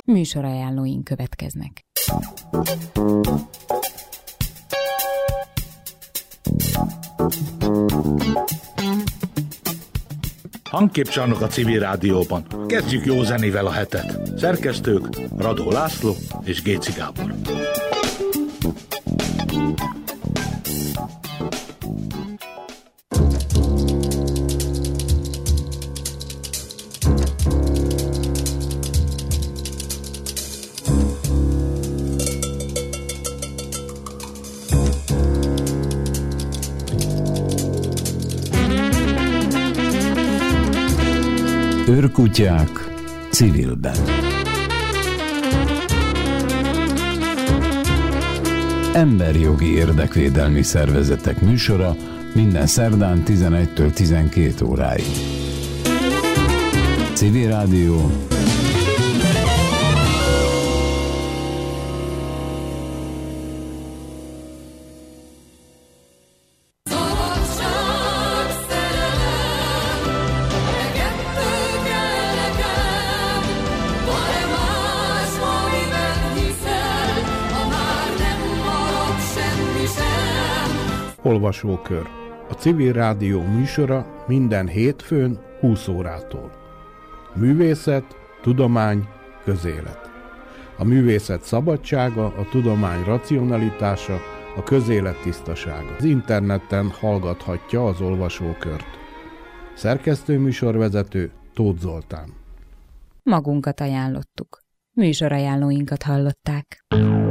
Műsorajánlóink következnek. Hangképcsarnok a Civil Rádióban. Kezdjük jó zenével a hetet. Szerkesztők Radó László és Géci Gábor. Őrkutyák civilben. Emberjogi érdekvédelmi szervezetek műsora minden szerdán 11-től 12 óráig. Civil Rádió. Olvasókör. A Civil Rádió műsora minden hétfőn 20 órától. Művészet, tudomány, közélet. A művészet szabadsága, a tudomány racionalitása, a közélet tisztasága. Az interneten hallgathatja az olvasókört. Szerkesztőműsorvezető Tóth Zoltán. Magunkat ajánlottuk. Műsorajánlóinkat hallották.